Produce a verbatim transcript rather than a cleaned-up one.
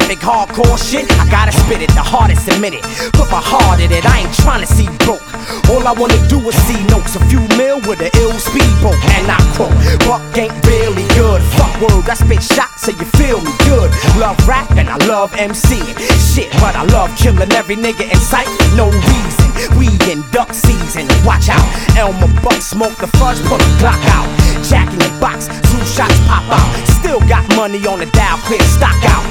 specific hardcore shit, I gotta spit it, the hardest admit it. Put my heart in it, I ain't tryna see broke. All I wanna do is see notes, a few mil with an ill speedboat. And I quote, Buck ain't really good. Fuck word, I spit shots so you feel me good. Love rap and I love MCing. Shit, but I love killing every nigga in sight for no reason. We in duck season, watch out. Elmer Buck smoke the fudge, pull the Glock out. Jack in the box, two shots pop out. Still got money on the dial, clear stock out.